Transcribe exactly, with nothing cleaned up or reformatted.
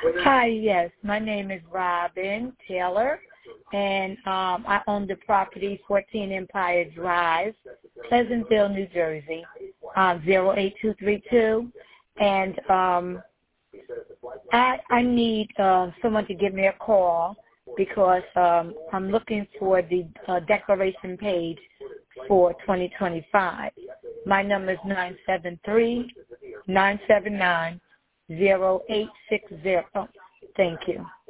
Hi, yes. My name is Robin Taylor, and um, I own the property fourteen Empire Drive, Pleasantville, New Jersey, um, zero eight two three two. And um, I, I need uh, someone to give me a call because um, I'm looking for the uh, declaration page for twenty twenty-five. My number is nine seven three, nine seven nine, zero eight six zero. Thank you.